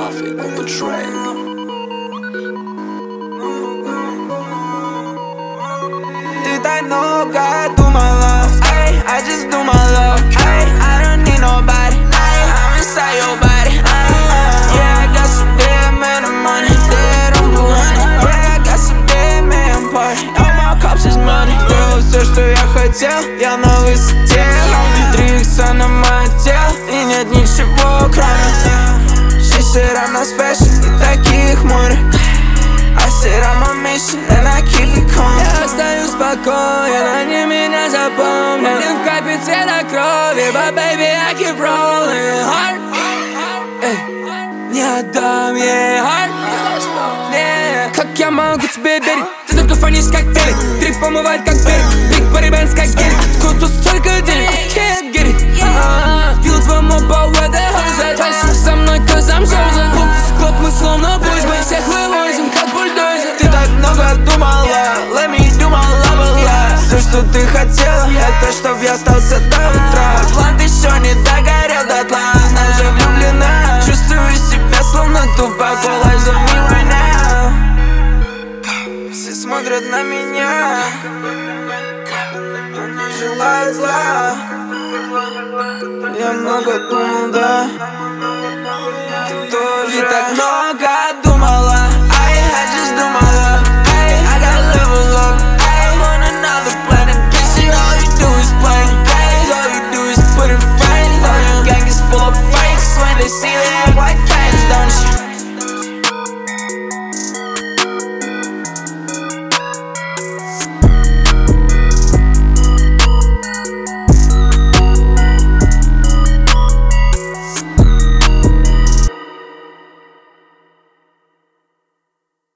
Coffee on the track. Ты так много думала, ay, I just do my love, ay, I don't need nobody, ay, I'm inside your body, yeah, I got some dead man of money, dead on blue honey, yeah, I got some dead man party, all my cups is money. Сделал все, что я хотел, я на высоте, три икса на мое тело, и нет ничего кроме. She said I'm not special, и таких море. I said I'm a mission, and I keep it calm. Я остаюсь спокоен, они меня запомнят. Один в капе цвета крови, but baby I keep rolling hard. Не отдам ей heart. Как я могу тебе верить? Ты только фонишь как телек, трип помывает как берег, Big Body Bands как гелик. Откуда тут столько денег? I can't get it. Пил твоему по weather, танцуй со мной, cause I'm chosen. Клуб с клуб, мы словно boys, мы всех вывозим как бульдозер. Ты так много думала, let me do my love life. Все, что ты хотела, это чтоб я остался до утра. План еще не догорел дотла, она уже влюблена. Чувствую себя словно тупак, all eyes on me right now. Все смотрят на меня, они желают зла. Я много думал, да, ты тоже. И так много